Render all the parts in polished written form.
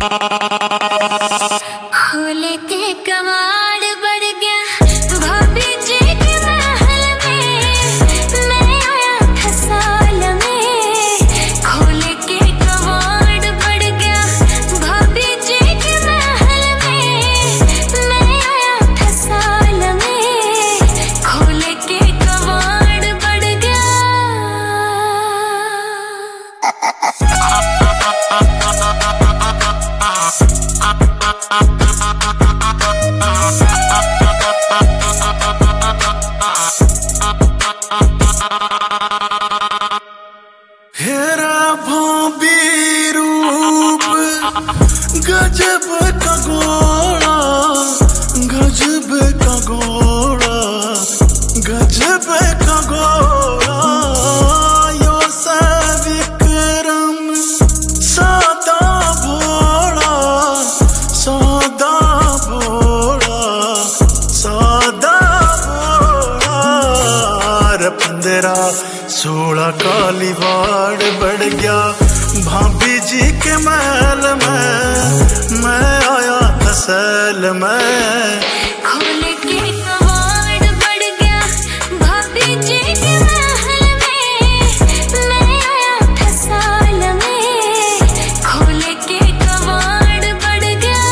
खोले के कवाड़ बढ़ गया भाभी जी के महल में, मैं आया था साल में। खोले के कवाड़ बढ़ गया भाभी जी के महल में, मैं आया था साल में। खोले के कवाड़ बढ़ गया। हेरा भाभी रूप गजब का घोड़ा, गजब का घोड़ा, गजब का घोड़ा। यो सा विक्रम सादा भोला, सादा भोला, सादा भोला। 15-16 कालीवाड़ बढ़ गया भाभी जी के महल में, मैं आया था सैल में। खोले के कवाड़ बढ़ गया भाभी जी के महल में, मैं आया था साल में। खोले के कवाड़ बढ़ गया।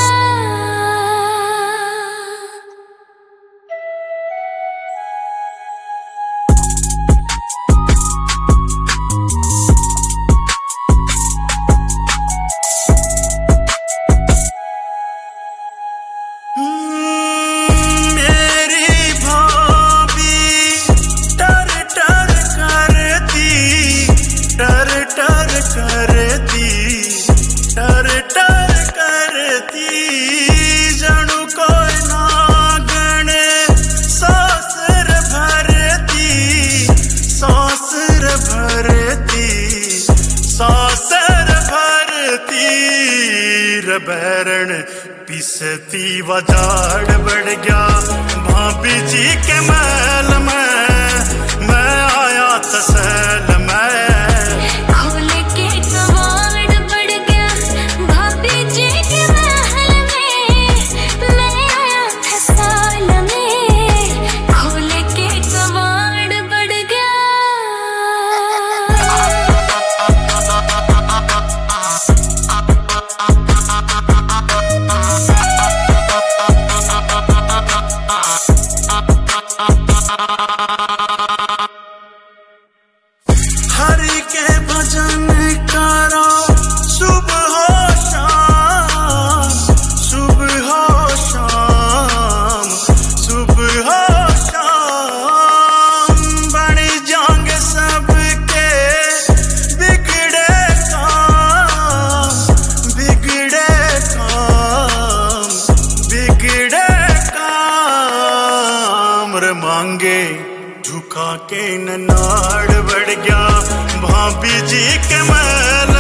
करती जणु कोई नागण सासर भरती, सासर भरती, सासर भरती। रबैरण पिसती वजाड़ बढ़ गया भाभी जी के महल में, मैं आया था सैल में। हरि के भजन करो सुबह शाम, सुबह शाम, सुबह शाम। बन जाएंगे सबके बिगड़े काम, बिगड़े काम, बिगड़े काम। रे मांगे झुका के नाड़ बढ़ गया भाभी जी के महल